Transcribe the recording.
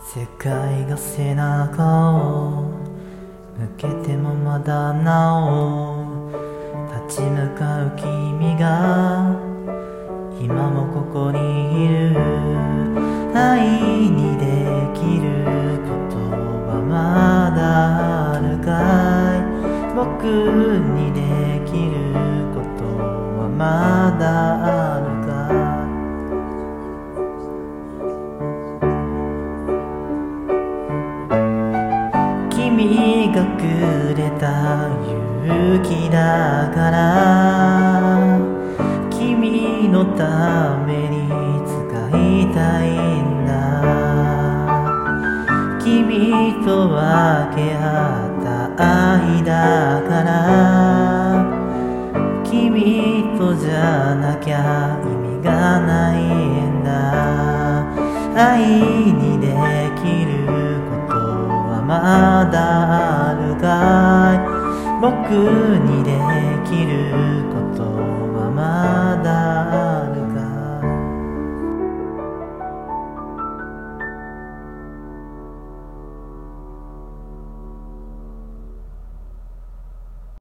世界が背中を向けてもまだなお立ち向かう君が今もここにいる。愛にできることはまだあるかい。僕にできることはまだあるかい。君がくれた勇気だから君のために使いたいんだ。君と分け合った愛だから君とじゃなきゃ意味がないんだ。愛にできることはまだあるかい。僕にできることはまだある。